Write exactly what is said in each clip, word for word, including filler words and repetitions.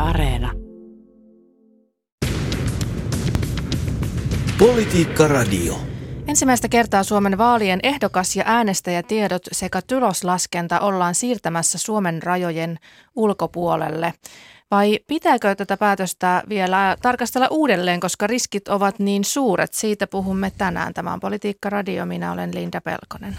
Areena. Politiikka Radio. Ensimmäistä kertaa Suomen vaalien ehdokas- ja äänestäjätiedot sekä tuloslaskenta ollaan siirtämässä Suomen rajojen ulkopuolelle. Vai pitääkö tätä päätöstä vielä tarkastella uudelleen, koska riskit ovat niin suuret? Siitä puhumme tänään. Tämä on Politiikka Radio. Minä olen Linda Pelkonen.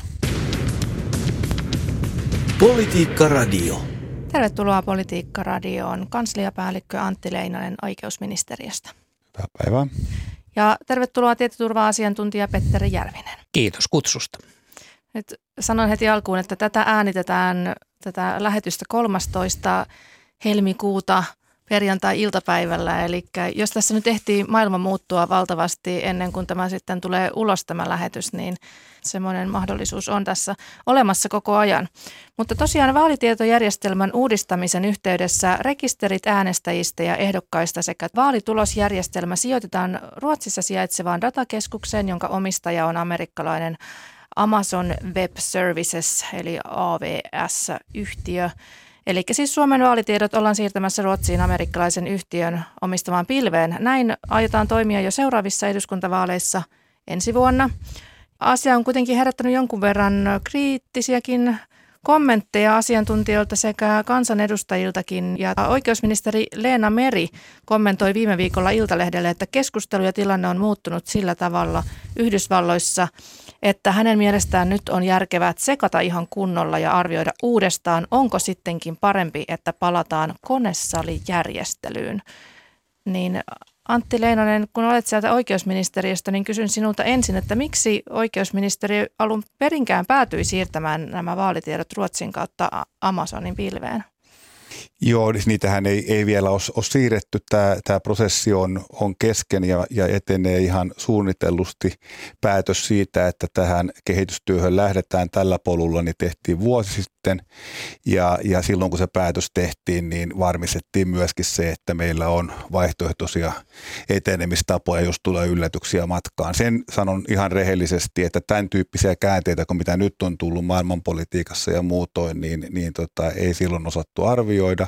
Politiikka Radio. Tervetuloa Politiikka Radioon kansliapäällikkö Antti Leinonen oikeusministeriöstä. Hyvää päivää. Ja tervetuloa tietoturva-asiantuntija Petteri Järvinen. Kiitos kutsusta. Nyt sanon heti alkuun, että tätä äänitetään tätä lähetystä kolmastoista helmikuuta perjantai-iltapäivällä. Eli jos tässä nyt ehtii maailma muuttua valtavasti ennen kuin tämä sitten tulee ulos tämä lähetys, niin semmoinen mahdollisuus on tässä olemassa koko ajan. Mutta tosiaan vaalitietojärjestelmän uudistamisen yhteydessä rekisterit äänestäjistä ja ehdokkaista sekä vaalitulosjärjestelmä sijoitetaan Ruotsissa sijaitsevaan datakeskukseen, jonka omistaja on amerikkalainen Amazon Web Services eli A W S-yhtiö. Eli siis Suomen vaalitiedot ollaan siirtämässä Ruotsiin amerikkalaisen yhtiön omistamaan pilveen. Näin aiotaan toimia jo seuraavissa eduskuntavaaleissa ensi vuonna. Asia on kuitenkin herättänyt jonkun verran kriittisiäkin kommentteja asiantuntijoilta sekä kansanedustajiltakin. Ja oikeusministeri Leena Meri kommentoi viime viikolla Iltalehdelle, että keskustelu ja tilanne on muuttunut sillä tavalla Yhdysvalloissa, että hänen mielestään nyt on järkevää tsekata ihan kunnolla ja arvioida uudestaan, onko sittenkin parempi, että palataan konesalijärjestelyyn. Niin Antti Leinonen, kun olet sieltä oikeusministeriöstä, niin kysyn sinulta ensin, että miksi oikeusministeriö alun perinkään päätyi siirtämään nämä vaalitiedot Ruotsin kautta Amazonin pilveen? Joo, niitähän ei, ei vielä ole, ole siirretty. Tämä, tämä prosessi on, on kesken ja, ja etenee ihan suunnitellusti. Päätös siitä, että tähän kehitystyöhön lähdetään tällä polulla, niin tehtiin vuosi sitten. Ja, ja silloin kun se päätös tehtiin, niin varmistettiin myöskin se, että meillä on vaihtoehtoisia etenemistapoja, jos tulee yllätyksiä matkaan. Sen sanon ihan rehellisesti, että tämän tyyppisiä käänteitä, kun mitä nyt on tullut maailmanpolitiikassa ja muutoin, niin, niin tota, ei silloin osattu arvioida.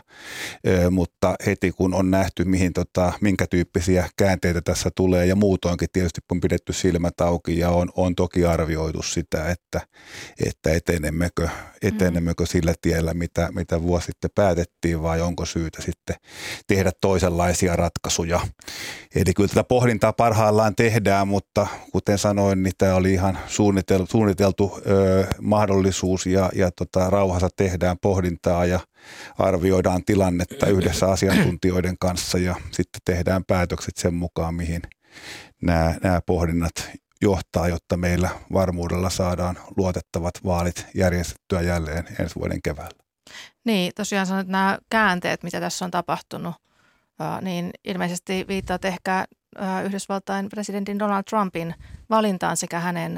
Mutta heti kun on nähty, mihin, tota, minkä tyyppisiä käänteitä tässä tulee ja muutoinkin tietysti on pidetty silmät auki ja on, on toki arvioitu sitä, että, että etenemmekö, etenemmekö sillä tiellä, mitä, mitä vuosi sitten päätettiin vai onko syytä sitten tehdä toisenlaisia ratkaisuja. Eli kyllä tätä pohdintaa parhaillaan tehdään, mutta kuten sanoin, niin tämä oli ihan suunniteltu, suunniteltu ö, mahdollisuus ja, ja tota, rauhassa tehdään pohdintaa ja arvioidaan tilannetta yhdessä asiantuntijoiden kanssa ja sitten tehdään päätökset sen mukaan, mihin nämä, nämä pohdinnat johtaa, jotta meillä varmuudella saadaan luotettavat vaalit järjestettyä jälleen ensi vuoden keväällä. Niin, tosiaan sanoit, että nämä käänteet, mitä tässä on tapahtunut, niin ilmeisesti viittaat ehkä Yhdysvaltain presidentin Donald Trumpin valintaan sekä hänen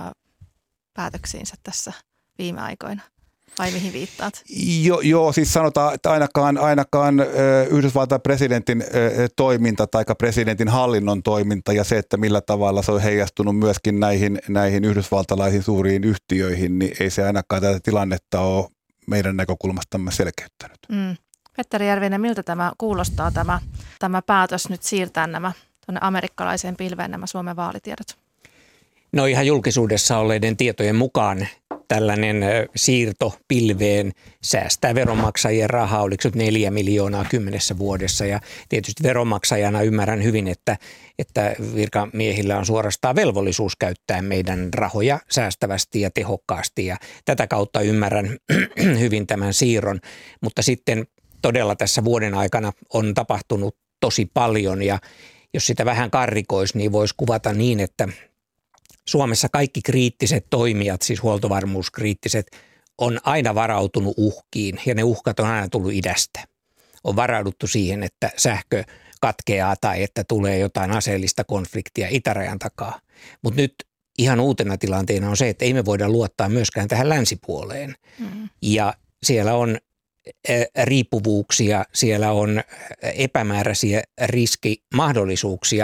päätöksiinsä tässä viime aikoina. Vai mihin viittaat? Joo, joo, siis sanotaan, että ainakaan, ainakaan Yhdysvaltain presidentin toiminta tai presidentin hallinnon toiminta ja se, että millä tavalla se on heijastunut myöskin näihin, näihin yhdysvaltalaisiin suuriin yhtiöihin, niin ei se ainakaan tätä tilannetta ole meidän näkökulmastamme selkeyttänyt. Mm. Petteri Järvinen, miltä tämä kuulostaa tämä, tämä päätös nyt siirtää nämä tuonne amerikkalaiseen pilveen nämä Suomen vaalitiedot? No ihan julkisuudessa olleiden tietojen mukaan tällainen siirto pilveen säästää veronmaksajien rahaa, oliko se neljä miljoonaa kymmenessä vuodessa. Ja tietysti veronmaksajana ymmärrän hyvin, että, että virkamiehillä on suorastaan velvollisuus käyttää meidän rahoja säästävästi ja tehokkaasti. Ja tätä kautta ymmärrän hyvin tämän siirron, mutta sitten todella tässä vuoden aikana on tapahtunut tosi paljon ja jos sitä vähän karrikoisi, niin voisi kuvata niin, että Suomessa kaikki kriittiset toimijat, siis huoltovarmuuskriittiset, on aina varautunut uhkiin ja ne uhkat on aina tullut idästä. On varauduttu siihen, että sähkö katkeaa tai että tulee jotain aseellista konfliktia itärajan takaa. Mutta nyt ihan uutena tilanteena on se, että ei me voida luottaa myöskään tähän länsipuoleen. Mm. Ja siellä on riippuvuuksia, siellä on epämääräisiä riskimahdollisuuksia,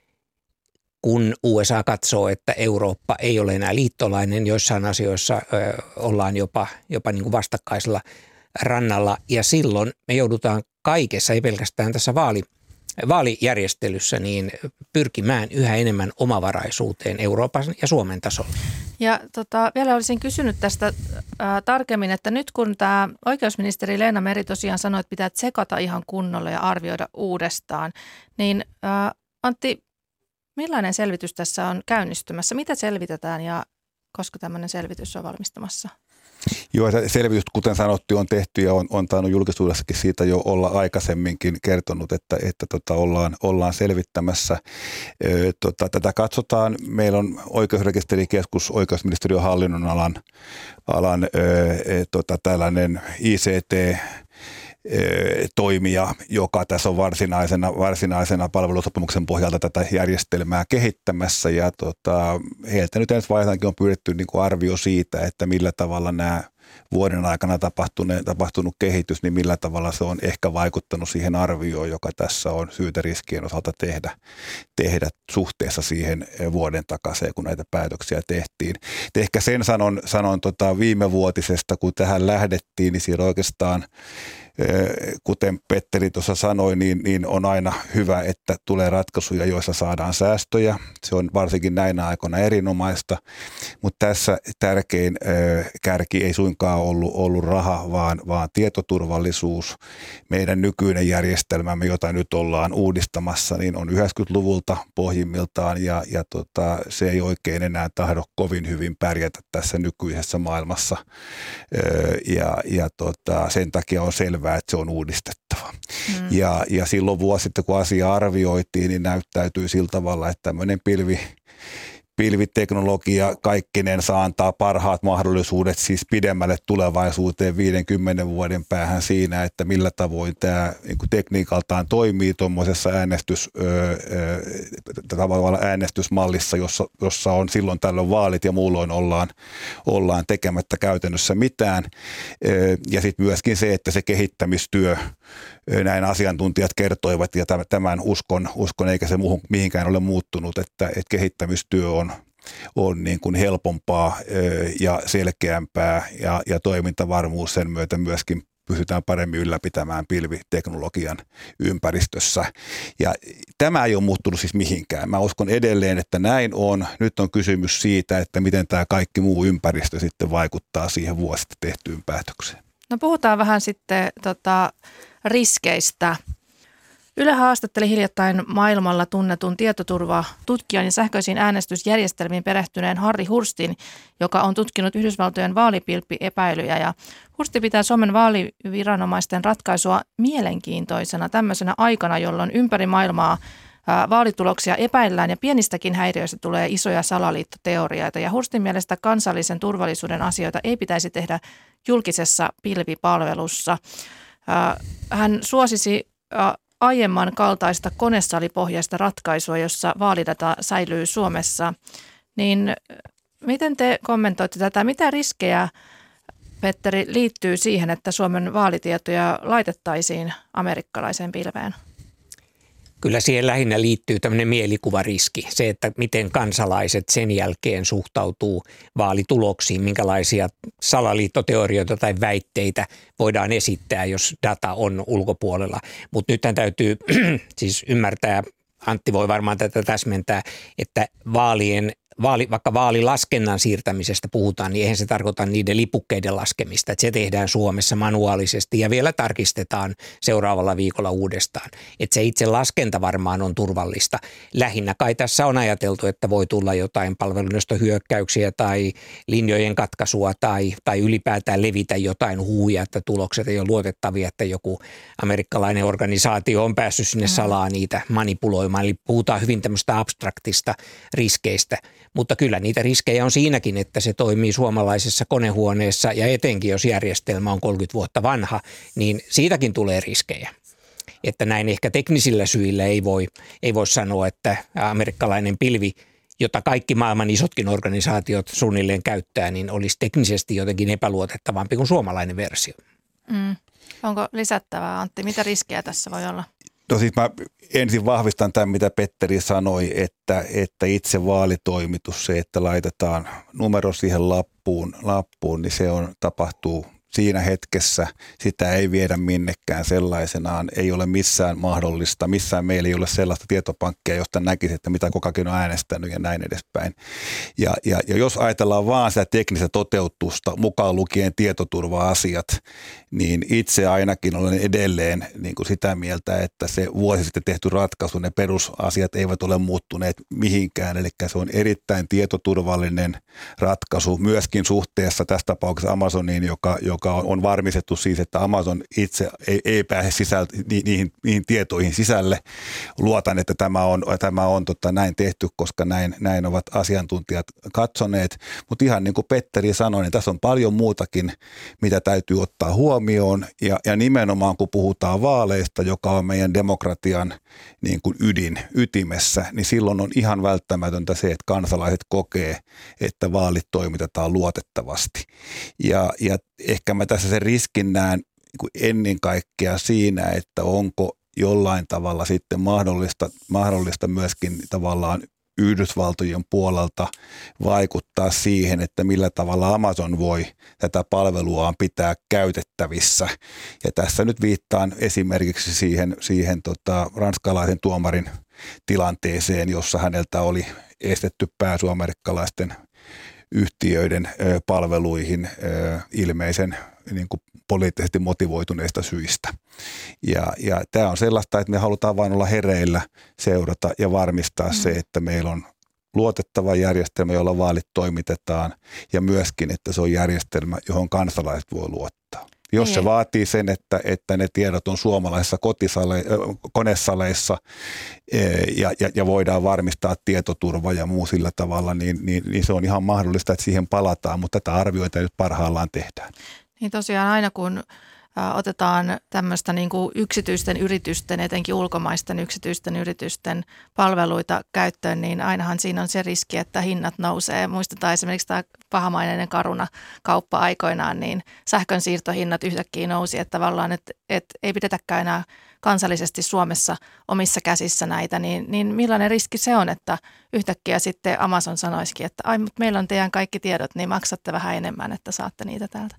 kun U S A katsoo, että Eurooppa ei ole enää liittolainen, joissain asioissa ö, ollaan jopa, jopa niin kuin vastakkaisella rannalla. Ja silloin me joudutaan kaikessa, ei pelkästään tässä vaali, vaalijärjestelyssä, niin pyrkimään yhä enemmän omavaraisuuteen Euroopan ja Suomen tasolla. Ja tota, vielä olisin kysynyt tästä ää, tarkemmin, että nyt kun tämä oikeusministeri Leena Meri tosiaan sanoi, että pitää tsekata ihan kunnolla ja arvioida uudestaan, niin ää, Antti, millainen selvitys tässä on käynnistymässä? Mitä selvitetään ja koska tämmöinen selvitys on valmistumassa? Joo, selvitys, kuten sanottu, on tehty ja on, on tainnut julkisuudessakin siitä jo olla aikaisemminkin kertonut, että, että tota, ollaan, ollaan selvittämässä. Ö, tota, tätä katsotaan. Meillä on oikeusrekisterikeskus, oikeusministeriön hallinnonalan alan, ö, e, tota, tällainen I C T, toimija, joka tässä on varsinaisena, varsinaisena palvelusopimuksen pohjalta tätä järjestelmää kehittämässä. Ja tota, heiltä nyt ensi vaiheessakin on pyydetty niin kuin arvio siitä, että millä tavalla nämä vuoden aikana tapahtunut, tapahtunut kehitys, niin millä tavalla se on ehkä vaikuttanut siihen arvioon, joka tässä on syytä riskien osalta tehdä, tehdä suhteessa siihen vuoden takaiseen, kun näitä päätöksiä tehtiin. Et ehkä sen sanon, sanon tota viimevuotisesta, kun tähän lähdettiin, niin siellä oikeastaan kuten Petteri tuossa sanoi, niin, niin on aina hyvä, että tulee ratkaisuja, joissa saadaan säästöjä. Se on varsinkin näinä aikoina erinomaista, mutta tässä tärkein ö, kärki ei suinkaan ollut, ollut raha, vaan, vaan tietoturvallisuus. Meidän nykyinen järjestelmämme, jota nyt ollaan uudistamassa, niin on yhdeksänkymmentäluvulta pohjimmiltaan ja, ja tota, se ei oikein enää tahdo kovin hyvin pärjätä tässä nykyisessä maailmassa ö, ja, ja tota, sen takia on selvä, että se on uudistettava. Mm. Ja, ja silloin vuosi sitten, kun asia arvioitiin, niin näyttäytyy sillä tavalla, että tämmöinen pilvi, pilviteknologia kaikkinensa antaa parhaat mahdollisuudet siis pidemmälle tulevaisuuteen viidenkymmenen vuoden päähän siinä, että millä tavoin tämä niin kuin tekniikaltaan toimii tuommoisessa äänestys, tavallaan äänestysmallissa, jossa, jossa on silloin tällöin vaalit ja muulloin ollaan, ollaan tekemättä käytännössä mitään. Ja sitten myöskin se, että se kehittämistyö, näin asiantuntijat kertoivat ja tämän uskon, uskon eikä se muuhun, mihinkään ole muuttunut, että, että kehittämistyö on, on niin kuin helpompaa ja selkeämpää ja, ja toimintavarmuus sen myötä myöskin pystytään paremmin ylläpitämään pilviteknologian ympäristössä. Ja tämä ei ole muuttunut siis mihinkään. Mä uskon edelleen, että näin on. Nyt on kysymys siitä, että miten tämä kaikki muu ympäristö sitten vaikuttaa siihen vuosista tehtyyn päätökseen. No puhutaan vähän sitten tota, riskeistä. Yle haastatteli hiljattain maailmalla tunnetun tietoturvatutkijan ja sähköisiin äänestysjärjestelmiin perehtyneen Harri Hurstin, joka on tutkinut Yhdysvaltojen vaalipilppiepäilyjä. Ja Hursti pitää Suomen vaaliviranomaisten ratkaisua mielenkiintoisena tämmöisenä aikana, jolloin ympäri maailmaa ää, vaalituloksia epäillään ja pienistäkin häiriöistä tulee isoja salaliittoteorioita. Ja Hurstin mielestä kansallisen turvallisuuden asioita ei pitäisi tehdä julkisessa pilvipalvelussa. Ää, hän suosisi ää, aiemman kaltaista konesalipohjaista ratkaisua, jossa vaalidata säilyy Suomessa. Niin miten te kommentoitte tätä? Mitä riskejä, Petteri, liittyy siihen, että Suomen vaalitietoja laitettaisiin amerikkalaiseen pilveen? Kyllä siihen lähinnä liittyy tämmöinen mielikuvariski, se, että miten kansalaiset sen jälkeen suhtautuu vaalituloksiin, minkälaisia salaliittoteorioita tai väitteitä voidaan esittää, jos data on ulkopuolella. Mutta nythän täytyy siis ymmärtää, Antti voi varmaan tätä täsmentää, että vaalien Vaali, vaikka vaalilaskennan siirtämisestä puhutaan, niin eihän se tarkoita niiden lipukkeiden laskemista, että se tehdään Suomessa manuaalisesti ja vielä tarkistetaan seuraavalla viikolla uudestaan. Että se itse laskenta varmaan on turvallista. Lähinnä kai tässä on ajateltu, että voi tulla jotain palvelunestohyökkäyksiä tai linjojen katkaisua tai, tai ylipäätään levitä jotain huuja, että tulokset ei ole luotettavia, että joku amerikkalainen organisaatio on päässyt sinne salaa niitä manipuloimaan. Eli puhutaan hyvin tämmöistä abstraktista riskeistä. Mutta kyllä niitä riskejä on siinäkin, että se toimii suomalaisessa konehuoneessa ja etenkin jos järjestelmä on kolmekymmentä vuotta vanha, niin siitäkin tulee riskejä. Että näin ehkä teknisillä syillä ei voi, ei voi sanoa, että amerikkalainen pilvi, jota kaikki maailman isotkin organisaatiot suunnilleen käyttää, niin olisi teknisesti jotenkin epäluotettavampi kuin suomalainen versio. Mm. Onko lisättävää, Antti? Mitä riskejä tässä voi olla? No siis mä ensin vahvistan tämän, mitä Petteri sanoi, että, että itse vaalitoimitus, se, että laitetaan numero siihen lappuun, lappuun niin se on, tapahtuu siinä hetkessä, sitä ei viedä minnekään sellaisenaan, ei ole missään mahdollista, missään meillä ei ole sellaista tietopankkia, josta näkisi, että mitä kukakin on äänestänyt ja näin edespäin. Ja, ja, ja jos ajatellaan vaan sitä teknistä toteutusta, mukaan lukien tietoturva-asiat, niin itse ainakin olen edelleen niin kuin sitä mieltä, että se vuosi sitten tehty ratkaisu, ne perusasiat eivät ole muuttuneet mihinkään, eli se on erittäin tietoturvallinen ratkaisu myöskin suhteessa tässä tapauksessa Amazoniin, joka, joka on varmistettu siis, että Amazon itse ei, ei pääse sisäl, niihin, niihin tietoihin sisälle. Luotan, että tämä on, tämä on tota, näin tehty, koska näin, näin ovat asiantuntijat katsoneet, mutta ihan niin kuin Petteri sanoi, niin tässä on paljon muutakin, mitä täytyy ottaa huomioon ja, ja nimenomaan kun puhutaan vaaleista, joka on meidän demokratian niin kuin ydin, ytimessä, niin silloin on ihan välttämätöntä se, että kansalaiset kokee, että vaalit toimitetaan luotettavasti. Ja, ja ehkä mä tässä sen riskin näen niin ennen kaikkea siinä, että onko jollain tavalla sitten mahdollista, mahdollista myöskin tavallaan Yhdysvaltojen puolelta vaikuttaa siihen, että millä tavalla Amazon voi tätä palveluaan pitää käytettävissä. Ja tässä nyt viittaan esimerkiksi siihen, siihen tota, ranskalaisen tuomarin tilanteeseen, jossa häneltä oli estetty pääsy amerikkalaisten yhtiöiden ö, palveluihin ö, ilmeisen niin kuin poliittisesti motivoituneista syistä. Ja, ja tämä on sellaista, että me halutaan vain olla hereillä, seurata ja varmistaa mm. se, että meillä on luotettava järjestelmä, jolla vaalit toimitetaan ja myöskin, että se on järjestelmä, johon kansalaiset voi luottaa. Jos Ei. se vaatii sen, että, että ne tiedot on suomalaisissa kotisale, konesaleissa ja, ja, ja voidaan varmistaa tietoturva ja muu sillä tavalla, niin, niin, niin se on ihan mahdollista, että siihen palataan, mutta tätä arvioita nyt parhaillaan tehdään. Niin tosiaan aina kun otetaan tämmöistä niin kuin yksityisten yritysten, etenkin ulkomaisten yksityisten yritysten palveluita käyttöön, niin ainahan siinä on se riski, että hinnat nousee. Muistetaan esimerkiksi tämä pahamaineinen Caruna-kauppa aikoinaan, niin sähkön siirtohinnat yhtäkkiä nousi, että tavallaan, että, että ei pidetäkään enää kansallisesti Suomessa omissa käsissä näitä, niin, niin millainen riski se on, että yhtäkkiä sitten Amazon sanoisikin, että ai, mutta meillä on teidän kaikki tiedot, niin maksatte vähän enemmän, että saatte niitä täältä.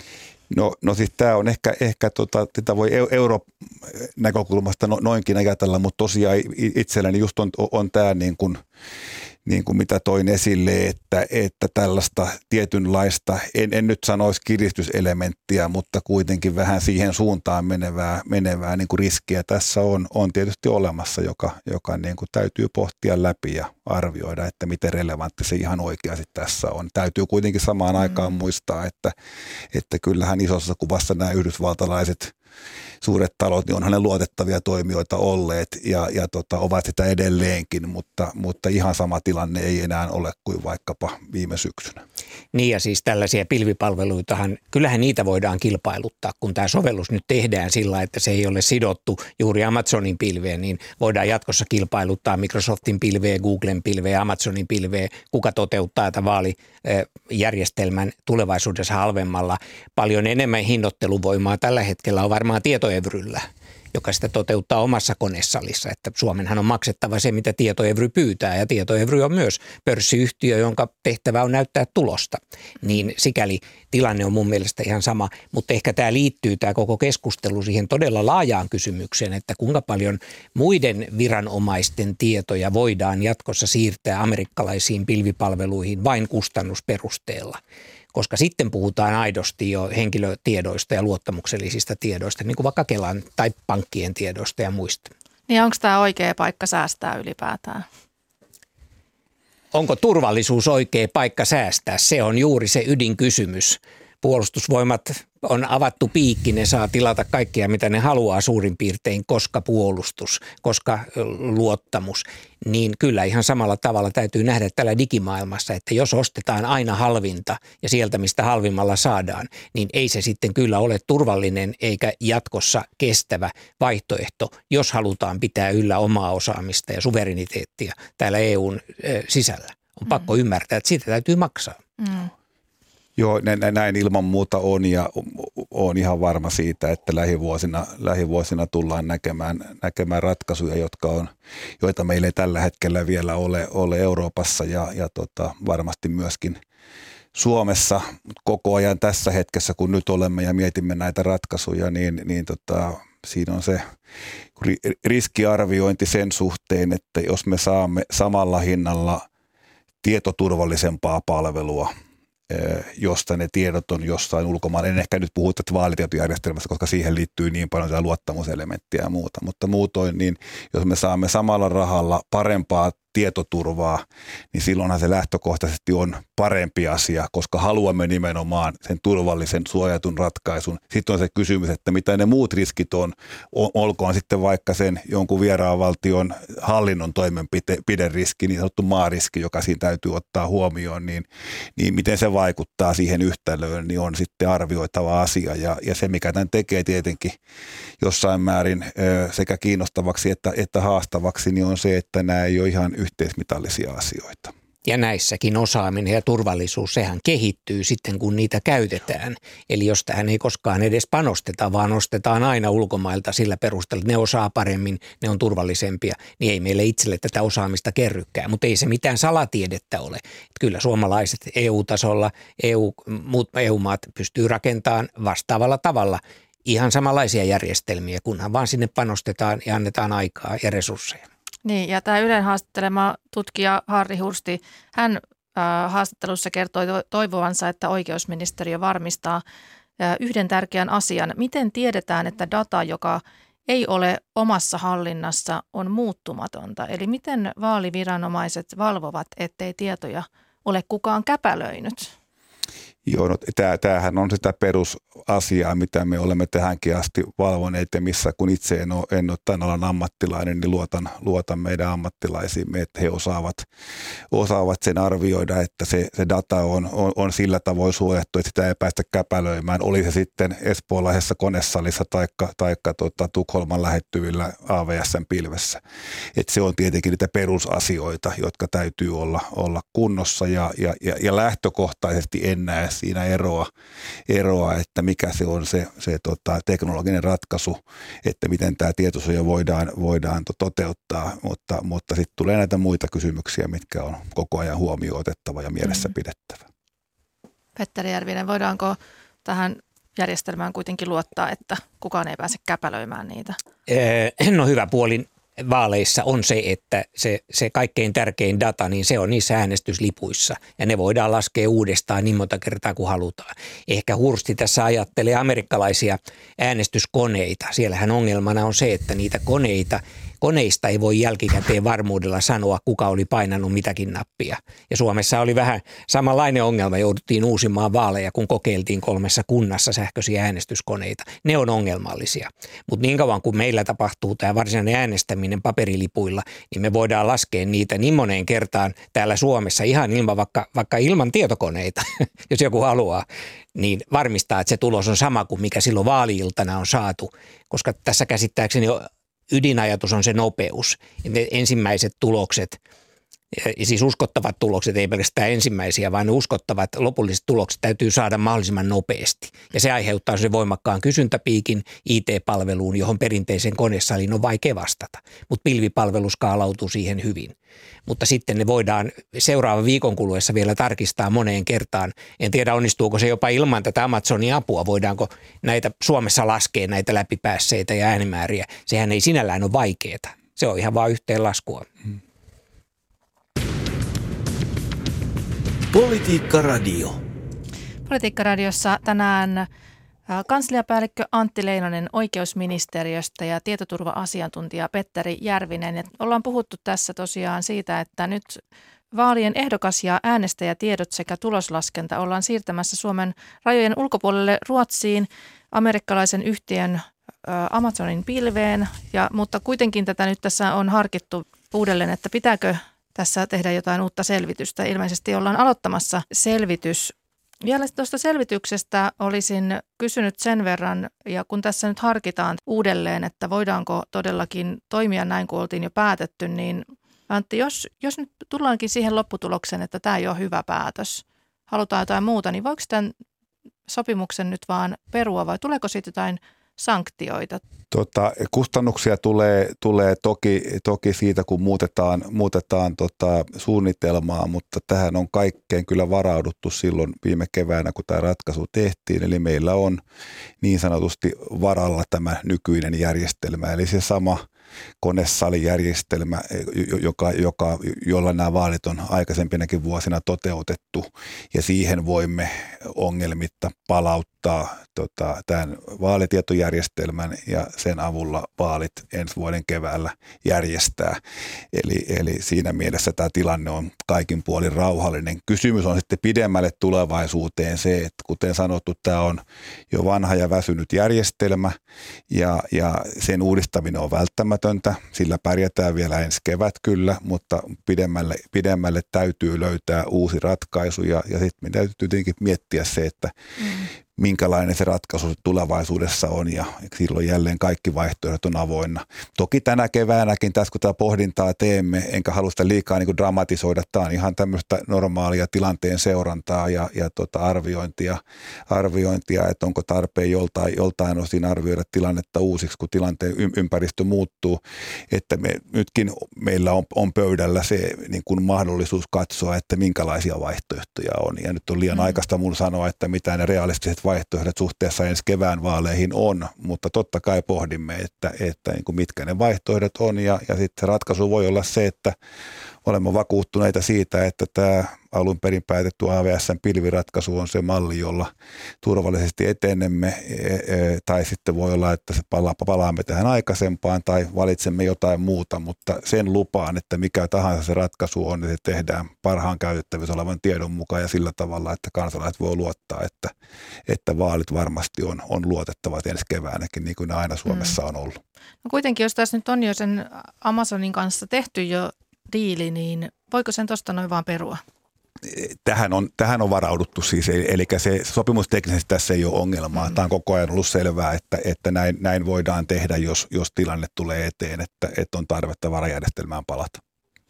No, no siis tämä on ehkä, ehkä tota, tätä voi euro-näkökulmasta no, noinkin ajatella, mutta tosiaan itselläni just on, on tämä niin kuin, niin kuin mitä toin esille, että, että tällaista tietynlaista, en, en nyt sanoisi kiristyselementtiä, mutta kuitenkin vähän siihen suuntaan menevää, menevää niin kuin riskiä tässä on, on tietysti olemassa, joka, joka niin kuin täytyy pohtia läpi ja arvioida, että miten relevantti se ihan oikeasti tässä on. Täytyy kuitenkin samaan aikaan mm. muistaa, että, että kyllähän isossa kuvassa nämä yhdysvaltalaiset suuret talot, niin onhan ne luotettavia toimijoita olleet ja, ja tota, ovat sitä edelleenkin, mutta, mutta ihan sama tilanne ei enää ole kuin vaikkapa viime syksynä. Niin ja siis tällaisia pilvipalveluitahan, kyllähän niitä voidaan kilpailuttaa, kun tämä sovellus nyt tehdään sillä, että se ei ole sidottu juuri Amazonin pilveen, niin voidaan jatkossa kilpailuttaa Microsoftin pilveä, Googlen pilveä, Amazonin pilveä, kuka toteuttaa tätä vaalijärjestelmän tulevaisuudessa halvemmalla. Paljon enemmän hinnoitteluvoimaa tällä hetkellä on varmaan tietoevryllä, joka sitä toteuttaa omassa konesalissa, että Suomenhan on maksettava se, mitä tietoevry pyytää, ja tietoevry on myös pörssiyhtiö, jonka tehtävä on näyttää tulosta. Niin sikäli tilanne on mun mielestä ihan sama, mutta ehkä tämä liittyy tämä koko keskustelu siihen todella laajaan kysymykseen, että kuinka paljon muiden viranomaisten tietoja voidaan jatkossa siirtää amerikkalaisiin pilvipalveluihin vain kustannusperusteella. Koska sitten puhutaan aidosti jo henkilötiedoista ja luottamuksellisista tiedoista, niin kuin vaikka Kelan tai pankkien tiedoista ja muista. Niin onko tämä oikea paikka säästää ylipäätään? Onko turvallisuus oikea paikka säästää? Se on juuri se ydinkysymys. Puolustusvoimat on avattu piikki, ne saa tilata kaikkea, mitä ne haluaa suurin piirtein, koska puolustus, koska luottamus. Niin kyllä ihan samalla tavalla täytyy nähdä tällä digimaailmassa, että jos ostetaan aina halvinta ja sieltä, mistä halvimmalla saadaan, niin ei se sitten kyllä ole turvallinen eikä jatkossa kestävä vaihtoehto, jos halutaan pitää yllä omaa osaamista ja suvereniteettia täällä E U:n sisällä. On mm. pakko ymmärtää, että siitä täytyy maksaa. Mm. Joo, näin ilman muuta on ja olen ihan varma siitä, että lähivuosina, lähivuosina tullaan näkemään, näkemään ratkaisuja, jotka on, joita meillä ei tällä hetkellä vielä ole, ole Euroopassa ja, ja tota, varmasti myöskin Suomessa koko ajan tässä hetkessä, kun nyt olemme ja mietimme näitä ratkaisuja, niin, niin tota, siinä on se riskiarviointi sen suhteen, että jos me saamme samalla hinnalla tietoturvallisempaa palvelua, josta ne tiedot on jossain ulkomailla. En ehkä nyt puhu tästä vaalitietojärjestelmästä, koska siihen liittyy niin paljon luottamuselementtiä ja muuta, mutta muutoin, niin jos me saamme samalla rahalla parempaa tietoturvaa, niin silloinhan se lähtökohtaisesti on parempi asia, koska haluamme nimenomaan sen turvallisen suojatun ratkaisun. Sitten on se kysymys, että mitä ne muut riskit on, olkoon sitten vaikka sen jonkun vieraan valtion hallinnon toimenpideriski, niin sanottu maariski, joka siinä täytyy ottaa huomioon, niin, niin miten se vaikuttaa siihen yhtälöön, niin on sitten arvioitava asia. Ja, ja se, mikä tämän tekee tietenkin jossain määrin sekä kiinnostavaksi että, että haastavaksi, niin on se, että nämä ei ole ihan yhteismitallisia asioita. Ja näissäkin osaaminen ja turvallisuus, sehän kehittyy sitten, kun niitä käytetään. Eli jos tähän ei koskaan edes panosteta, vaan ostetaan aina ulkomailta sillä perusteella, että ne osaa paremmin, ne on turvallisempia, niin ei meille itselle tätä osaamista kerrykään. Mutta ei se mitään salatiedettä ole. Että kyllä suomalaiset E U-tasolla, E U, muut E U-maat pystyy rakentamaan vastaavalla tavalla ihan samanlaisia järjestelmiä, kunhan vaan sinne panostetaan ja annetaan aikaa ja resursseja. Niin, ja tämä Ylen haastattelema tutkija Harri Hursti, hän äh, haastattelussa kertoi toivovansa, että oikeusministeriö varmistaa äh, yhden tärkeän asian. Miten tiedetään, että data, joka ei ole omassa hallinnassa, on muuttumatonta? Eli miten vaaliviranomaiset valvovat, ettei tietoja ole kukaan käpälöinyt? Joo, no, tämähän on sitä perusasiaa, mitä me olemme tähänkin asti valvoneet ja missä kun itse en ole, en ole tämän alan ammattilainen, niin luotan, luotan meidän ammattilaisiimme, että he osaavat, osaavat sen arvioida, että se, se data on, on, on sillä tavoin suojattu, että sitä ei päästä käpälöimään. Oli se sitten espoolaisessa konesalissa taikka, taikka tota, Tukholman lähettyvillä A W S:n pilvessä. Että se on tietenkin niitä perusasioita, jotka täytyy olla, olla kunnossa ja, ja, ja, ja lähtökohtaisesti en näe siinä eroa, eroa, että mikä se on se, se tota, teknologinen ratkaisu, että miten tämä tietosuoja voidaan, voidaan toteuttaa, mutta, mutta sitten tulee näitä muita kysymyksiä, mitkä on koko ajan huomioon otettava ja mielessä pidettävä. Petteri Järvinen, voidaanko tähän järjestelmään kuitenkin luottaa, että kukaan ei pääse käpälöimään niitä? No hyvä puolin vaaleissa on se, että se, se kaikkein tärkein data, niin se on niissä äänestyslipuissa ja ne voidaan laskea uudestaan niin monta kertaa kuin halutaan. Ehkä Hursti tässä ajattelee amerikkalaisia äänestyskoneita. Siellähän ongelmana on se, että niitä koneita, koneista ei voi jälkikäteen varmuudella sanoa, kuka oli painanut mitäkin nappia. Ja Suomessa oli vähän samanlainen ongelma, jouduttiin uusimaan vaaleja, kun kokeiltiin kolmessa kunnassa sähköisiä äänestyskoneita. Ne on ongelmallisia. Mutta niin kauan kuin meillä tapahtuu tämä varsinainen äänestäminen paperilipuilla, niin me voidaan laskea niitä niin moneen kertaan täällä Suomessa ihan ilman, vaikka, vaikka ilman tietokoneita, jos joku haluaa, niin varmistaa, että se tulos on sama kuin mikä silloin vaali-iltana on saatu, koska tässä käsittääkseni ydinajatus on se nopeus. Ne ensimmäiset tulokset, ja siis uskottavat tulokset, ei pelkästään ensimmäisiä, vaan ne uskottavat lopulliset tulokset täytyy saada mahdollisimman nopeasti. Ja se aiheuttaa sen voimakkaan kysyntäpiikin I T-palveluun, johon perinteisen konesaliin on vaikea vastata. Mutta pilvipalvelu skaalautuu siihen hyvin. Mutta sitten ne voidaan seuraavan viikon kuluessa vielä tarkistaa moneen kertaan. En tiedä, onnistuuko se jopa ilman tätä Amazonin apua. Voidaanko näitä Suomessa laskea näitä läpipäässeitä ja äänimääriä. Sehän ei sinällään ole vaikeaa. Se on ihan vaan yhteenlaskua. Hmm. Politiikka Radio. Politiikka Radiossa tänään kansliapäällikkö Antti Leinonen oikeusministeriöstä ja tietoturva-asiantuntija Petteri Järvinen. Ja ollaan puhuttu tässä tosiaan siitä, että nyt vaalien ehdokas- ja äänestäjätiedot sekä tuloslaskenta ollaan siirtämässä Suomen rajojen ulkopuolelle Ruotsiin amerikkalaisen yhtiön Amazonin pilveen. Ja, mutta kuitenkin tätä nyt tässä on harkittu uudelleen, että pitääkö tässä tehdä jotain uutta selvitystä. Ilmeisesti ollaan aloittamassa selvitys. Vielä tuosta selvityksestä olisin kysynyt sen verran, ja kun tässä nyt harkitaan uudelleen, että voidaanko todellakin toimia näin kuin oltiin jo päätetty, niin Antti, jos, jos nyt tullaankin siihen lopputulokseen, että tämä ei ole hyvä päätös, halutaan jotain muuta, niin voiko tämän sopimuksen nyt vaan perua vai tuleeko siitä jotain sanktioita? Tota, kustannuksia tulee, tulee toki, toki siitä, kun muutetaan, muutetaan tota suunnitelmaa, mutta tähän on kaikkeen kyllä varauduttu silloin viime keväänä, kun tämä ratkaisu tehtiin. Eli meillä on niin sanotusti varalla tämä nykyinen järjestelmä, eli se sama konesalijärjestelmä, joka, joka, jolla nämä vaalit on aikaisempinakin vuosina toteutettu, ja siihen voimme ongelmitta palauttaa tota, tämän vaalitietojärjestelmän ja sen avulla vaalit ensi vuoden keväällä järjestää. Eli, eli siinä mielessä tämä tilanne on kaikin puolin rauhallinen. Kysymys on sitten pidemmälle tulevaisuuteen se, että kuten sanottu, tämä on jo vanha ja väsynyt järjestelmä, ja, ja sen uudistaminen on välttämätöntä. Sillä pärjätään vielä ensi kevät kyllä, mutta pidemmälle, pidemmälle täytyy löytää uusi ratkaisu, ja, ja sitten meidän täytyy tietenkin miettiä se, että mm. minkälainen se ratkaisu tulevaisuudessa on, ja silloin jälleen kaikki vaihtoehdot on avoinna. Toki tänä keväänäkin tässä, kun tämä pohdintaa teemme, enkä halua sitä liikaa niin kuin dramatisoida, tämä on ihan tämmöistä normaalia tilanteen seurantaa ja, ja tota arviointia, arviointia, että onko tarpeen joltain, joltain osin arvioida tilannetta uusiksi, kun tilanteen ympäristö muuttuu, että me, nytkin meillä on, on pöydällä se niin kuin mahdollisuus katsoa, että minkälaisia vaihtoehtoja on, ja nyt on liian mm. aikaista mun sanoa, että mitä ne realistiset vaihtoehdot suhteessa ensi kevään vaaleihin on, mutta totta kai pohdimme, että, että niin kuin mitkä ne vaihtoehdot on, ja, ja sitten ratkaisu voi olla se, että olemme vakuuttuneita siitä, että tämä alun perin päätetty A V S:n pilviratkaisu on se malli, jolla turvallisesti etenemme, tai sitten voi olla, että se palaamme tähän aikaisempaan tai valitsemme jotain muuta, mutta sen lupaan, että mikä tahansa se ratkaisu on, niin se tehdään parhaan käytettävissä olevan tiedon mukaan ja sillä tavalla, että kansalaiset voi luottaa, että, että vaalit varmasti on, on luotettavat ensi keväänäkin, niin kuin ne aina Suomessa on ollut. No kuitenkin, jos tässä nyt on jo sen Amazonin kanssa tehty jo diili, niin voiko sen tuosta noin vaan perua? Tähän on, tähän on varauduttu siis, eli se sopimusteknisesti tässä ei ole ongelmaa. Mm. Tämä on koko ajan ollut selvää, että, että näin, näin voidaan tehdä, jos, jos tilanne tulee eteen, että, että on tarvetta varajärjestelmään palata.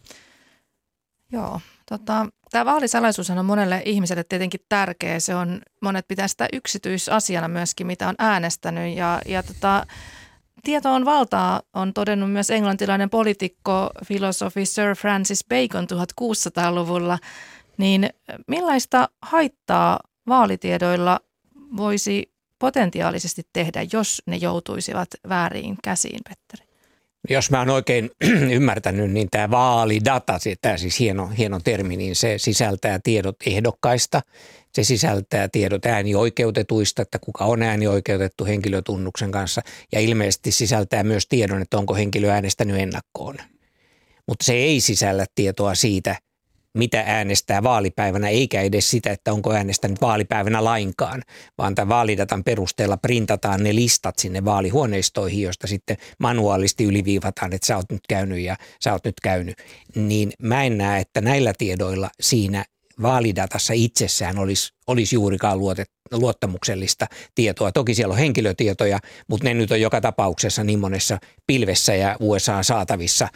Joo, tota, tämä vaalisalaisuus on monelle ihmiselle tietenkin tärkeä. Se on, monet pitää sitä yksityisasiana myöskin, mitä on äänestänyt, ja, ja tota, tieto on valtaa, on todennut myös englantilainen poliitikko, filosofi Sir Francis Bacon tuhatkuusisataaluvulla. Niin millaista haittaa vaalitiedoilla voisi potentiaalisesti tehdä, jos ne joutuisivat vääriin käsiin, Petteri? Jos mä oon oikein ymmärtänyt, niin tämä vaalidata, tämä siis hieno, hieno termi, niin se sisältää tiedot ehdokkaista. Se sisältää tiedot äänioikeutetuista, että kuka on äänioikeutettu henkilötunnuksen kanssa, ja ilmeisesti sisältää myös tiedon, että onko henkilö äänestänyt ennakkoon. Mutta se ei sisällä tietoa siitä, mitä äänestää vaalipäivänä, eikä edes sitä, että onko äänestänyt vaalipäivänä lainkaan, vaan tämän vaalidatan perusteella printataan ne listat sinne vaalihuoneistoihin, joista sitten manuaalisti yliviivataan, että sä oot nyt käynyt ja sä oot nyt käynyt. Niin mä en näe, että näillä tiedoilla siinä vaalidatassa itsessään olisi, olisi juurikaan luotet, luottamuksellista tietoa. Toki siellä on henkilötietoja, mutta ne nyt on joka tapauksessa niin monessa pilvessä ja U S A saatavissa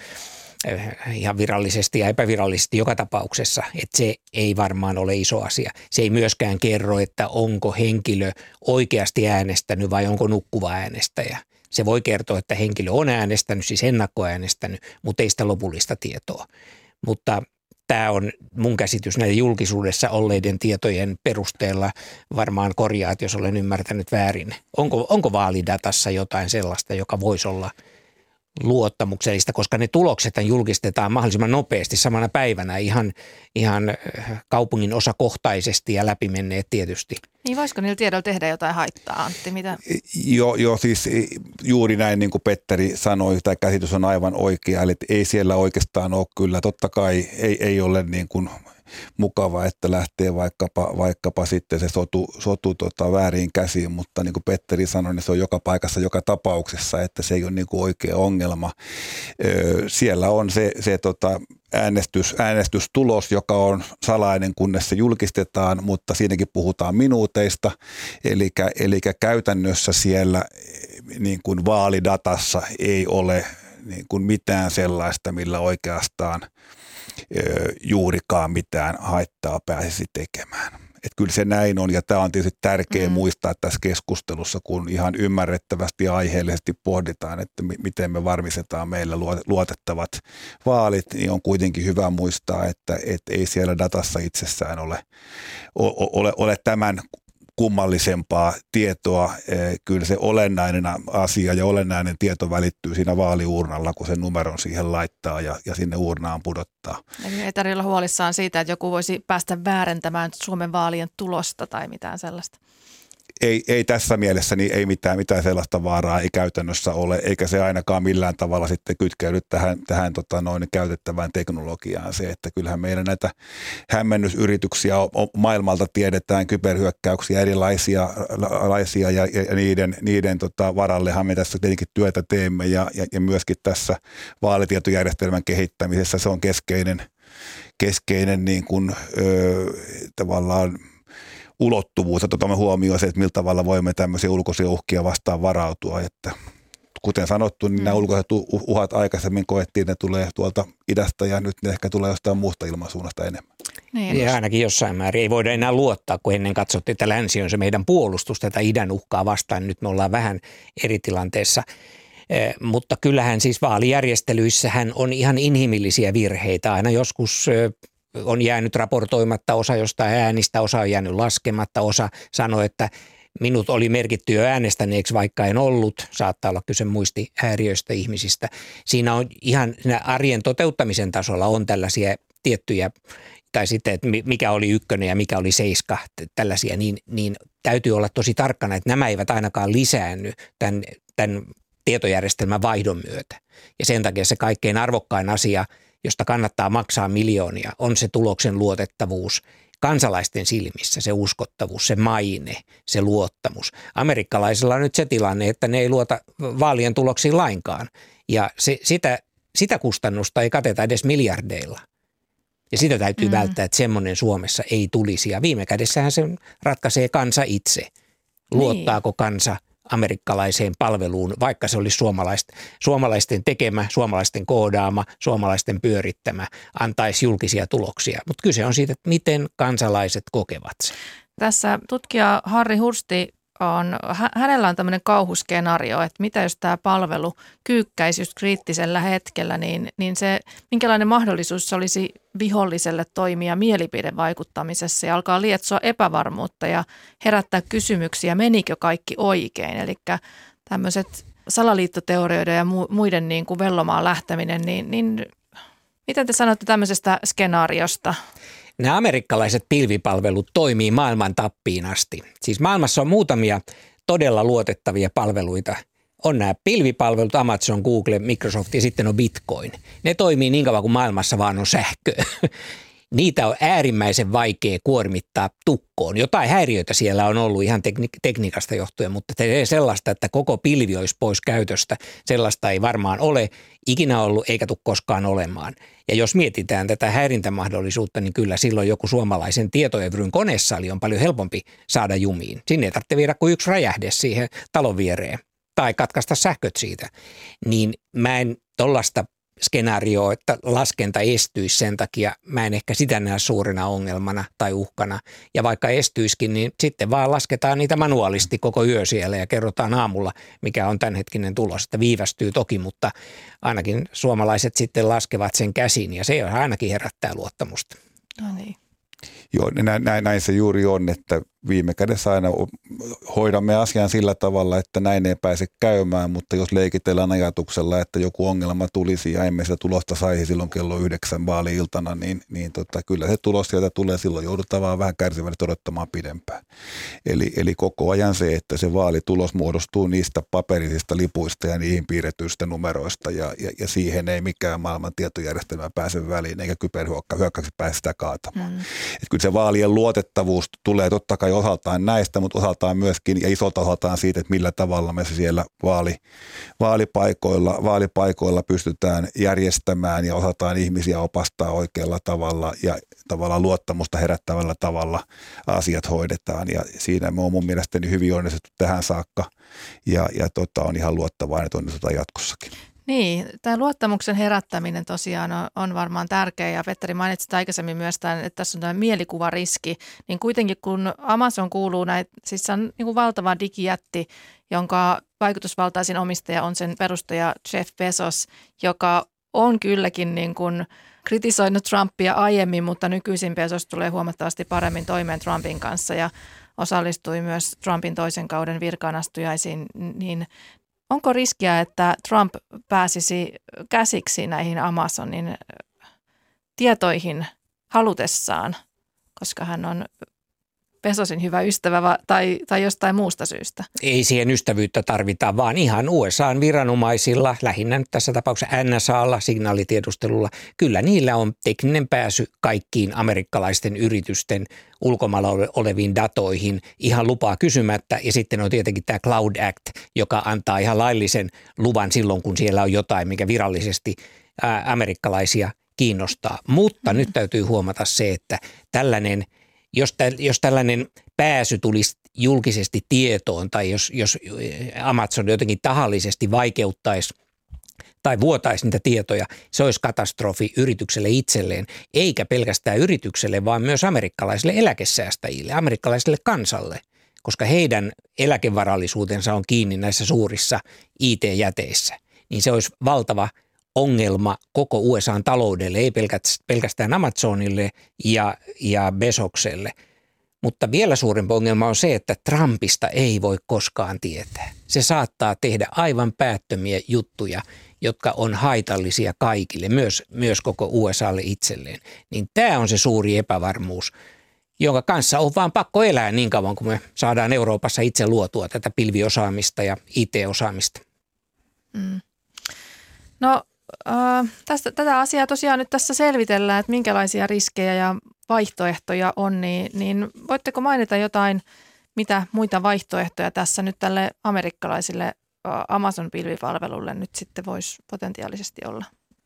ihan virallisesti ja epävirallisesti joka tapauksessa, että se ei varmaan ole iso asia. Se ei myöskään kerro, että onko henkilö oikeasti äänestänyt vai onko nukkuva äänestäjä. Se voi kertoa, että henkilö on äänestänyt, siis ennakkoäänestänyt, mutta ei sitä lopullista tietoa. Mutta tämä on mun käsitys näiden julkisuudessa olleiden tietojen perusteella, varmaan korjaat, jos olen ymmärtänyt väärin. Onko, onko vaalidatassa jotain sellaista, joka voisi olla luottamuksellista, koska ne tulokset julkistetaan mahdollisimman nopeasti samana päivänä ihan, ihan kaupungin osakohtaisesti ja läpimenneet tietysti. Niin voisiko niillä tiedoilla tehdä jotain haittaa, Antti? Mitä? Joo, jo, siis juuri näin niin kuin Petteri sanoi, tämä käsitys on aivan oikea, eli ei siellä oikeastaan ole kyllä, totta kai ei, ei ole niin kuin mukava, että lähtee vaikkapa, vaikkapa sitten se sotu, sotu tota, väärin käsiin, mutta niin kuin Petteri sanoi, niin se on joka paikassa, joka tapauksessa, että se ei ole niin kuin oikea ongelma. Öö, siellä on se, se tota, äänestys, äänestystulos, joka on salainen, kunnes se julkistetaan, mutta siinäkin puhutaan minuuteista, eli, eli käytännössä siellä niin kuin vaalidatassa ei ole niin kuin mitään sellaista, millä oikeastaan juurikaan mitään haittaa pääsisi tekemään. Että kyllä se näin on, ja tämä on tietysti tärkeää Mm. muistaa tässä keskustelussa, kun ihan ymmärrettävästi ja aiheellisesti pohditaan, että mi- miten me varmistetaan meillä luotettavat vaalit, niin on kuitenkin hyvä muistaa, että et ei siellä datassa itsessään ole, ole, ole tämän kummallisempaa tietoa. Kyllä se olennainen asia ja olennainen tieto välittyy siinä vaaliuurnalla, kun sen numeron siihen laittaa ja, ja sinne uurnaan pudottaa. Eli ei tarvitse olla huolissaan siitä, että joku voisi päästä väärentämään Suomen vaalien tulosta tai mitään sellaista. Ei, ei tässä mielessä niin ei mitään, mitään sellaista vaaraa ei käytännössä ole, eikä se ainakaan millään tavalla sitten kytkeydy tähän, tähän tota noin käytettävään teknologiaan. Se, että kyllähän meidän näitä hämmennysyrityksiä on, on, maailmalta tiedetään, kyberhyökkäyksiä erilaisia laisia ja, ja niiden, niiden tota varallehan me tässä tietenkin työtä teemme ja, ja, ja myöskin tässä vaalitietojärjestelmän kehittämisessä se on keskeinen, keskeinen niin kuin, ö, tavallaan ulottuvuus, että otamme huomioon se, että millä tavalla voimme tämmöisiä ulkoisia uhkia vastaan varautua. Että kuten sanottu, niin nämä ulkoiset uhat aikaisemmin koettiin, että ne tulee tuolta idästä ja nyt ne ehkä tulee jostain muusta ilmansuunnasta enemmän. Niin, Ja ainakin jossain määrin ei voida enää luottaa, kun ennen katsottiin, että länsi on se meidän puolustus tätä idän uhkaa vastaan. Nyt me ollaan vähän eri tilanteessa. Eh, mutta kyllähän siis vaalijärjestelyissähän on ihan inhimillisiä virheitä. Aina joskus eh, on jäänyt raportoimatta osa jostain äänistä, osa on jäänyt laskematta, osa sanoi, että minut oli merkitty jo äänestäneeksi, vaikka en ollut. Saattaa olla kyse muistihäiriöistä ihmisistä. Siinä on ihan arjen toteuttamisen tasolla on tällaisia tiettyjä, tai sitten, että mikä oli ykkönen ja mikä oli seiska, tällaisia, niin, niin täytyy olla tosi tarkkana, että nämä eivät ainakaan lisäänny tämän, tämän tietojärjestelmän vaihdon myötä. Ja sen takia se kaikkein arvokkain asia, josta kannattaa maksaa miljoonia, on se tuloksen luotettavuus kansalaisten silmissä, se uskottavuus, se maine, se luottamus. Amerikkalaisilla on nyt se tilanne, että ne ei luota vaalien tuloksiin lainkaan ja se, sitä, sitä kustannusta ei kateta edes miljardeilla. Ja sitä täytyy mm. välttää, että semmoinen Suomessa ei tulisi ja viime kädessähän se ratkaisee kansa itse. Luottaako niin. kansa amerikkalaiseen palveluun, vaikka se olisi suomalaisten, suomalaisten tekemä, suomalaisten koodaama, suomalaisten pyörittämä, antaisi julkisia tuloksia. Mutta kyse on siitä, että miten kansalaiset kokevat sen. Tässä tutkija Harri Hursti on, hänellä on tämmöinen kauhuskenaario, että mitä jos tämä palvelu kyykkäisi just kriittisellä hetkellä, niin, niin se, minkälainen mahdollisuus se olisi viholliselle toimia mielipidevaikuttamisessa ja alkaa lietsoa epävarmuutta ja herättää kysymyksiä, menikö kaikki oikein. Eli tämmöiset salaliittoteorioiden ja muiden niin kuin vellomaan lähteminen, niin, niin miten te sanotte tämmöisestä skenaariosta? Nämä amerikkalaiset pilvipalvelut toimii maailman tappiin asti. Siis maailmassa on muutamia todella luotettavia palveluita. On nämä pilvipalvelut, Amazon, Google, Microsoft ja sitten on Bitcoin. Ne toimii niin kauan kuin maailmassa vaan on sähköä. Niitä on äärimmäisen vaikea kuormittaa tukkoon. Jotain häiriöitä siellä on ollut ihan tekni- tekniikasta johtuen, mutta sellaista, että koko pilvi olisi pois käytöstä, sellaista ei varmaan ole ikinä ollut eikä tule koskaan olemaan. Ja jos mietitään tätä häirintämahdollisuutta, niin kyllä silloin joku suomalaisen tietoevryn konesali on paljon helpompi saada jumiin. Sinne ei tarvitse viedä kuin yksi räjähde siihen talon viereen tai katkaista sähköt siitä. Niin mä en tollaista skenaarioa, että laskenta estyisi sen takia, mä en ehkä sitä näe suurena ongelmana tai uhkana. Ja vaikka estyisikin, niin sitten vaan lasketaan niitä manuaalisti koko yö siellä ja kerrotaan aamulla, mikä on tämänhetkinen tulos. Että viivästyy toki, mutta ainakin suomalaiset sitten laskevat sen käsin ja se ainakin herättää luottamusta. No niin. Joo, näin, näin, näin se juuri on, että viime kädessä aina hoidamme asian sillä tavalla, että näin ei pääse käymään, mutta jos leikitellään ajatuksella, että joku ongelma tulisi ja emme sitä tulosta saisi silloin kello yhdeksän vaali-iltana, niin, niin tota, kyllä se tulos sieltä tulee, silloin joudutaan vaan vähän kärsivällisesti odottamaan pidempään. Eli, eli koko ajan se, että se vaalitulos muodostuu niistä paperisista lipuista ja niihin piirretyistä numeroista ja, ja, ja siihen ei mikään maailman tietojärjestelmä pääse väliin eikä kyberhyökkäyksi pääse sitä kaatamaan. Mm. Että kyllä se vaalien luotettavuus tulee totta kai osaltaan näistä, mutta osaltaan myöskin ja isolta osaltaan siitä, että millä tavalla me siellä vaali, vaalipaikoilla, vaalipaikoilla pystytään järjestämään ja osataan ihmisiä opastaa oikealla tavalla ja tavallaan luottamusta herättävällä tavalla asiat hoidetaan. Ja siinä me on mun mielestäni hyvin onnistuttu tähän saakka ja, ja tota, on ihan luottavainen, että onnistutaan jatkossakin. Niin, tämä luottamuksen herättäminen tosiaan on, on varmaan tärkeä ja Petteri mainitsit aikaisemmin myös tämän, että tässä on tämä mielikuvariski, niin kuitenkin kun Amazon kuuluu näitä, siis se on niin kuin valtava digijätti, jonka vaikutusvaltaisin omistaja on sen perustaja Jeff Bezos, joka on kylläkin niin kuin kritisoinut Trumpia aiemmin, mutta nykyisin Bezos tulee huomattavasti paremmin toimeen Trumpin kanssa ja osallistui myös Trumpin toisen kauden virkaanastujaisiin, niin onko riskiä, että Trump pääsisi käsiksi näihin Amazonin tietoihin halutessaan, koska hän on Bezosin hyvä ystävä tai, tai jostain muusta syystä? Ei siihen ystävyyttä tarvita, vaan ihan U S A:n viranomaisilla, lähinnä nyt tässä tapauksessa N S A:lla, signaalitiedustelulla, kyllä niillä on tekninen pääsy kaikkiin amerikkalaisten yritysten ulkomailla oleviin datoihin ihan lupaa kysymättä. Ja sitten on tietenkin tämä Cloud Act, joka antaa ihan laillisen luvan silloin, kun siellä on jotain, mikä virallisesti ää, amerikkalaisia kiinnostaa. Mutta mm. nyt täytyy huomata se, että tällainen Jos, tä, jos tällainen pääsy tulisi julkisesti tietoon tai jos, jos Amazon jotenkin tahallisesti vaikeuttaisi tai vuotaisi niitä tietoja, se olisi katastrofi yritykselle itselleen, eikä pelkästään yritykselle, vaan myös amerikkalaisille eläkesäästäjille, amerikkalaisille kansalle, koska heidän eläkevarallisuutensa on kiinni näissä suurissa I T-jäteissä, niin se olisi valtava ongelma koko U S A:n taloudelle, ei pelkästään Amazonille ja, ja Bezokselle. Mutta vielä suurempi ongelma on se, että Trumpista ei voi koskaan tietää. Se saattaa tehdä aivan päättömiä juttuja, jotka on haitallisia kaikille, myös, myös koko U S A:lle itselleen. Niin tämä on se suuri epävarmuus, jonka kanssa on vaan pakko elää niin kauan, kun me saadaan Euroopassa itse luotua tätä pilviosaamista ja I T-osaamista. Mm. No äh, tästä, tätä asiaa tosiaan nyt tässä selvitellään, että minkälaisia riskejä ja vaihtoehtoja on, niin, niin voitteko mainita jotain, mitä muita vaihtoehtoja tässä nyt tälle amerikkalaisille Amazon-pilvipalvelulle nyt sitten voisi potentiaalisesti olla?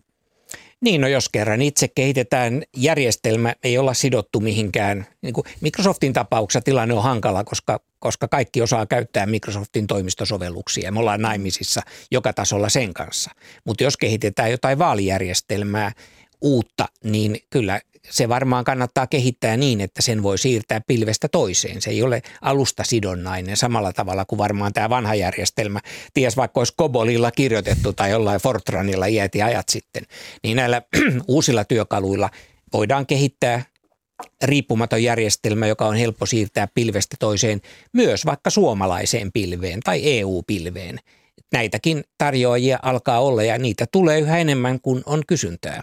Niin, no jos kerran itse kehitetään järjestelmä, ei olla sidottu mihinkään. Niin kuin Microsoftin tapauksessa tilanne on hankala, koska, koska kaikki osaa käyttää Microsoftin toimistosovelluksia. Me ollaan naimisissa joka tasolla sen kanssa. Mutta jos kehitetään jotain vaalijärjestelmää uutta, niin kyllä se varmaan kannattaa kehittää niin, että sen voi siirtää pilvestä toiseen. Se ei ole alustasidonnainen samalla tavalla kuin varmaan tämä vanha järjestelmä. Ties vaikka olisi Cobolilla kirjoitettu tai jollain Fortranilla iät ja ajat sitten. Niin näillä uusilla työkaluilla voidaan kehittää riippumaton järjestelmä, joka on helppo siirtää pilvestä toiseen myös vaikka suomalaiseen pilveen tai E U-pilveen. Näitäkin tarjoajia alkaa olla ja niitä tulee yhä enemmän kuin on kysyntää.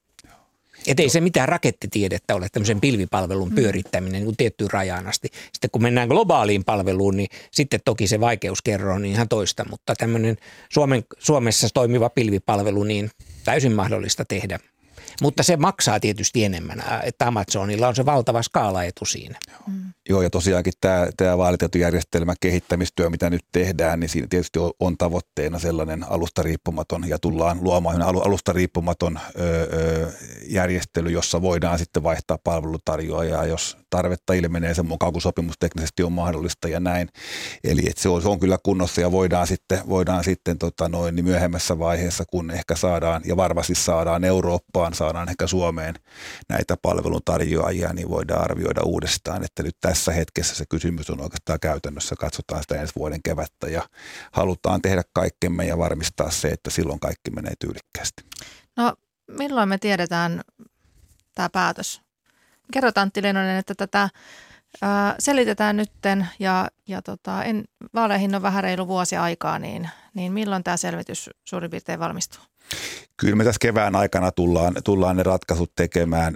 Että ei se mitään rakettitiedettä ole tämmöisen pilvipalvelun pyörittäminen niin kuin tiettyyn rajaan asti. Sitten kun mennään globaaliin palveluun, niin sitten toki se vaikeuskerro on ihan toista, mutta tämmöinen Suomen, Suomessa toimiva pilvipalvelu niin täysin mahdollista tehdä. Mutta se maksaa tietysti enemmän, että Amazonilla on se valtava skaalaetu siinä. Mm. Joo, ja tosiaankin tämä, tämä vaalitietojärjestelmän kehittämistyö, mitä nyt tehdään, niin siinä tietysti on, on tavoitteena sellainen alustariippumaton ja tullaan luomaan alustariippumaton öö, järjestely, jossa voidaan sitten vaihtaa palvelutarjoajaa, jos tarvetta ilmenee sen mukaan, kun sopimus teknisesti on mahdollista ja näin. Eli että se, on, se on kyllä kunnossa ja voidaan sitten, voidaan sitten tota noin, niin myöhemmässä vaiheessa, kun ehkä saadaan ja varmasti saadaan Eurooppaan, saadaan ehkä Suomeen näitä palveluntarjoajia, niin voidaan arvioida uudestaan, että nyt tässä hetkessä se kysymys on oikeastaan käytännössä, katsotaan sitä ensi vuoden kevättä ja halutaan tehdä kaikkemme ja varmistaa se, että silloin kaikki menee tyylikkäästi. No milloin me tiedetään tämä päätös? Kerrotaan Antti Leinonen, että tätä ää, selitetään nytten ja, ja tota, en, vaaleihin on vähän reilu vuosi aikaa, niin, niin milloin tämä selvitys suurin piirtein valmistuu? Kyllä me tässä kevään aikana tullaan, tullaan ne ratkaisut tekemään,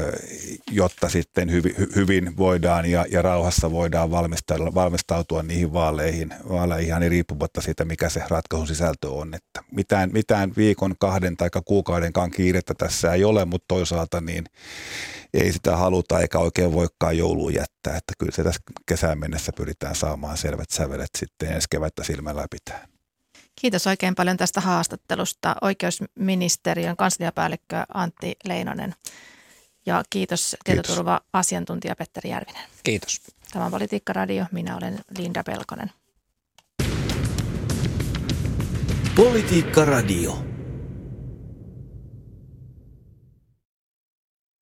jotta sitten hyvin, hyvin voidaan ja, ja rauhassa voidaan valmistautua, valmistautua niihin vaaleihin, vaaleihin ihan riippumatta siitä, mikä se ratkaisun sisältö on. Että mitään, mitään viikon, kahden tai kuukaudenkaan kiirettä tässä ei ole, mutta toisaalta niin ei sitä haluta eikä oikein voikaan jouluun jättää. Että kyllä se tässä kesään mennessä pyritään saamaan selvät sävelet sitten ensi kevättä silmällä pitää. Kiitos oikein paljon tästä haastattelusta oikeusministeriön kansliapäällikkö Antti Leinonen ja kiitos tietoturva-asiantuntija Petteri Järvinen. Kiitos. Tämä on Politiikka Radio. Minä olen Linda Pelkonen. Politiikka Radio.